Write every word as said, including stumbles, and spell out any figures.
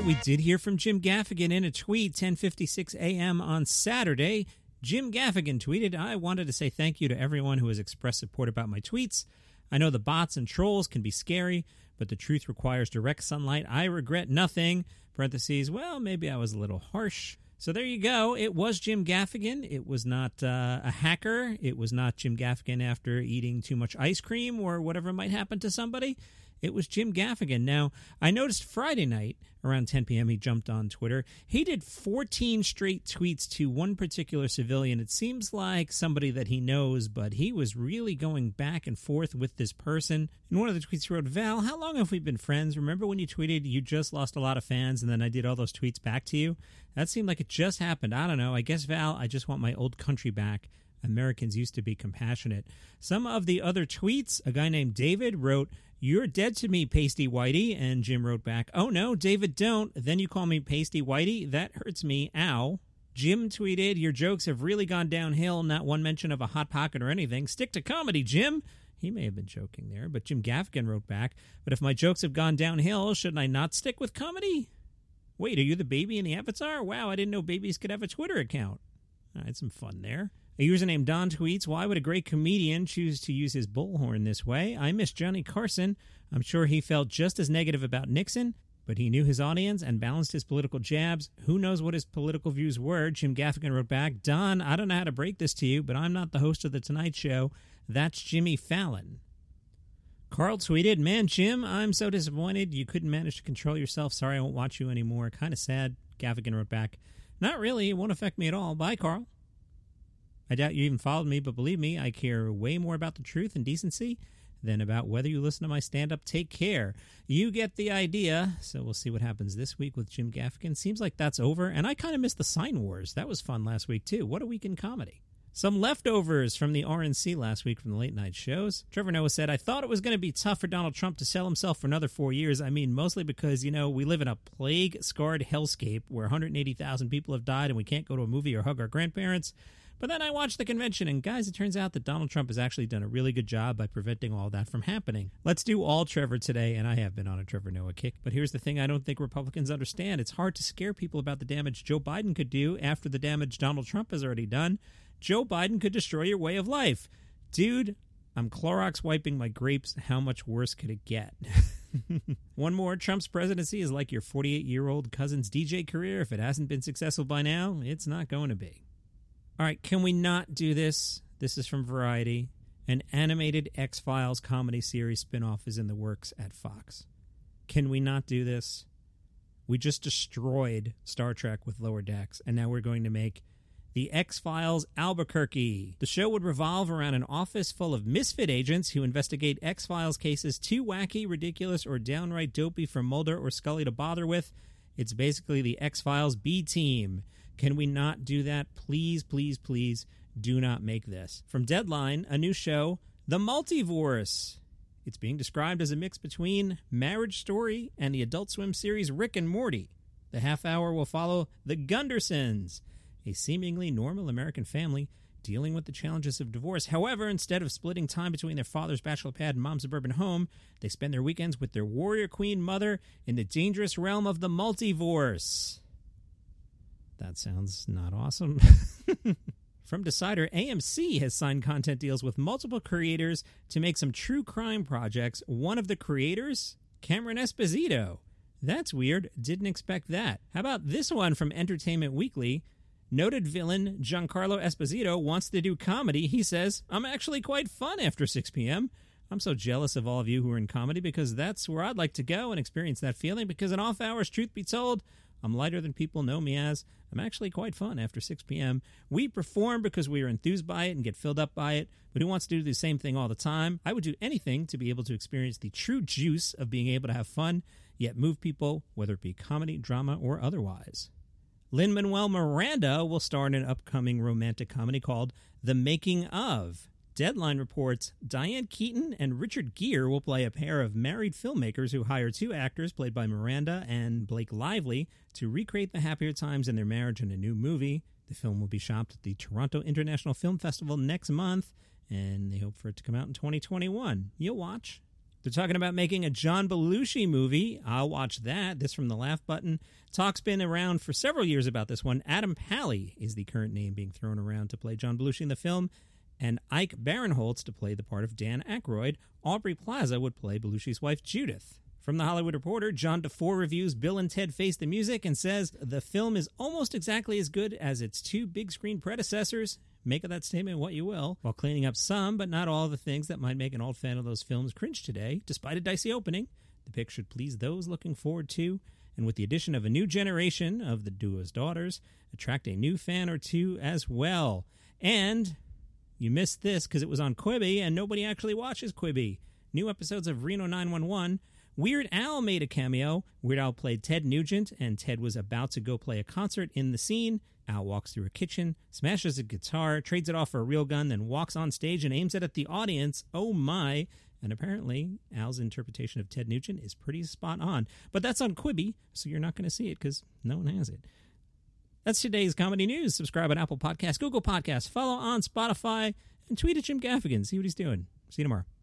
we did hear from Jim Gaffigan in a tweet, ten fifty-six a.m. on Saturday. Jim Gaffigan tweeted, I wanted to say thank you to everyone who has expressed support about my tweets. I know the bots and trolls can be scary, but the truth requires direct sunlight. I regret nothing. Parentheses, well, maybe I was a little harsh. So there you go. It was Jim Gaffigan. It was not uh, a hacker. It was not Jim Gaffigan after eating too much ice cream or whatever might happen to somebody. It was Jim Gaffigan. Now, I noticed Friday night, around ten p.m., he jumped on Twitter. He did fourteen straight tweets to one particular civilian. It seems like somebody that he knows, but he was really going back and forth with this person. In one of the tweets, he wrote, Val, how long have we been friends? Remember when you tweeted you just lost a lot of fans and then I did all those tweets back to you? That seemed like it just happened. I don't know. I guess, Val, I just want my old country back. Americans used to be compassionate. Some of the other tweets, a guy named David wrote, you're dead to me, Pasty Whitey. And Jim wrote back, oh no, David, don't. Then you call me Pasty Whitey? That hurts me. Ow. Jim tweeted, your jokes have really gone downhill. Not one mention of a Hot Pocket or anything. Stick to comedy, Jim. He may have been joking there, but Jim Gaffigan wrote back, but if my jokes have gone downhill, shouldn't I not stick with comedy? Wait, are you the baby in the avatar? Wow, I didn't know babies could have a Twitter account. I had some fun there. A user named Don tweets, why would a great comedian choose to use his bullhorn this way? I miss Johnny Carson. I'm sure he felt just as negative about Nixon, but he knew his audience and balanced his political jabs. Who knows what his political views were? Jim Gaffigan wrote back, Don, I don't know how to break this to you, but I'm not the host of The Tonight Show. That's Jimmy Fallon. Carl tweeted, man, Jim, I'm so disappointed you couldn't manage to control yourself. Sorry I won't watch you anymore. Kind of sad. Gaffigan wrote back, not really. It won't affect me at all. Bye, Carl. I doubt you even followed me, but believe me, I care way more about the truth and decency than about whether you listen to my stand-up. Take care. You get the idea. So we'll see what happens this week with Jim Gaffigan. Seems like that's over, and I kind of missed the Sign Wars. That was fun last week, too. What a week in comedy. Some leftovers from the R N C last week from the late-night shows. Trevor Noah said, I thought it was going to be tough for Donald Trump to sell himself for another four years. I mean, mostly because, you know, we live in a plague-scarred hellscape where one hundred eighty thousand people have died and we can't go to a movie or hug our grandparents. But then I watched the convention, and guys, it turns out that Donald Trump has actually done a really good job by preventing all that from happening. Let's do all Trevor today, and I have been on a Trevor Noah kick. But here's the thing I don't think Republicans understand. It's hard to scare people about the damage Joe Biden could do after the damage Donald Trump has already done. Joe Biden could destroy your way of life. Dude, I'm Clorox wiping my grapes. How much worse could it get? One more. Trump's presidency is like your forty-eight-year-old cousin's D J career. If it hasn't been successful by now, it's not going to be. All right, can we not do this? This is from Variety. An animated X-Files comedy series spinoff is in the works at Fox. Can we not do this? We just destroyed Star Trek with Lower Decks, and now we're going to make The X-Files Albuquerque. The show would revolve around an office full of misfit agents who investigate X-Files cases too wacky, ridiculous, or downright dopey for Mulder or Scully to bother with. It's basically the X-Files B-Team. Can we not do that? Please, please, please do not make this. From Deadline, a new show, The Multiverse. It's being described as a mix between Marriage Story and the Adult Swim series Rick and Morty. The half hour will follow the Gundersons, a seemingly normal American family dealing with the challenges of divorce. However, instead of splitting time between their father's bachelor pad and mom's suburban home, they spend their weekends with their warrior queen mother in the dangerous realm of the multiverse. That sounds not awesome. From Decider, A M C has signed content deals with multiple creators to make some true crime projects. One of the creators, Cameron Esposito. That's weird. Didn't expect that. How about this one from Entertainment Weekly? Noted villain Giancarlo Esposito wants to do comedy. He says, I'm actually quite fun after six p.m. I'm so jealous of all of you who are in comedy because that's where I'd like to go and experience that feeling because in off hours, truth be told, I'm lighter than people know me as. I'm actually quite fun after six p.m. We perform because we are enthused by it and get filled up by it, but who wants to do the same thing all the time? I would do anything to be able to experience the true juice of being able to have fun, yet move people, whether it be comedy, drama, or otherwise. Lin-Manuel Miranda will star in an upcoming romantic comedy called The Making Of. Deadline reports Diane Keaton and Richard Gere will play a pair of married filmmakers who hire two actors, played by Miranda and Blake Lively, to recreate the happier times in their marriage in a new movie. The film will be shopped at the Toronto International Film Festival next month, and they hope for it to come out in twenty twenty-one. You'll watch. They're talking about making a John Belushi movie. I'll watch that. This from the Laugh Button. Talk's been around for several years about this one. Adam Pally is the current name being thrown around to play John Belushi in the film, and Ike Barinholtz to play the part of Dan Aykroyd. Aubrey Plaza would play Belushi's wife, Judith. From The Hollywood Reporter, John DeFore reviews Bill and Ted Face the Music and says the film is almost exactly as good as its two big-screen predecessors. Make of that statement what you will, while cleaning up some, but not all, of the things that might make an old fan of those films cringe today. Despite a dicey opening, the pick should please those looking forward to, and with the addition of a new generation of the duo's daughters, attract a new fan or two as well. And you missed this because it was on Quibi, and nobody actually watches Quibi. New episodes of Reno nine one one. Weird Al made a cameo. Weird Al played Ted Nugent, and Ted was about to go play a concert in the scene. Al walks through a kitchen, smashes a guitar, trades it off for a real gun, then walks on stage and aims it at the audience. Oh my. And apparently, Al's interpretation of Ted Nugent is pretty spot on. But that's on Quibi, so you're not going to see it because no one has it. That's today's comedy news. Subscribe on Apple Podcasts, Google Podcasts, follow on Spotify, and tweet at Jim Gaffigan. See what he's doing. See you tomorrow.